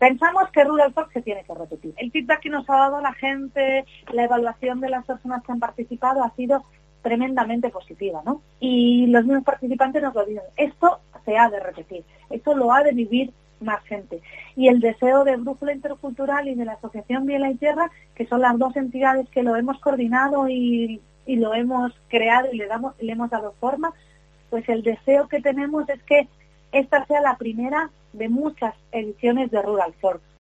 Pensamos que Rural Folk se tiene que repetir. El feedback que nos ha dado la gente, la evaluación de las personas que han participado ha sido tremendamente positiva, ¿no? Y los mismos participantes nos lo dicen, esto se ha de repetir, esto lo ha de vivir más gente. Y el deseo de Brújula Intercultural y de la Asociación Viela y Tierra, que son las dos entidades que lo hemos coordinado y lo hemos creado y le hemos dado forma, pues el deseo que tenemos es que esta sea la primera de muchas ediciones de Rural Folk.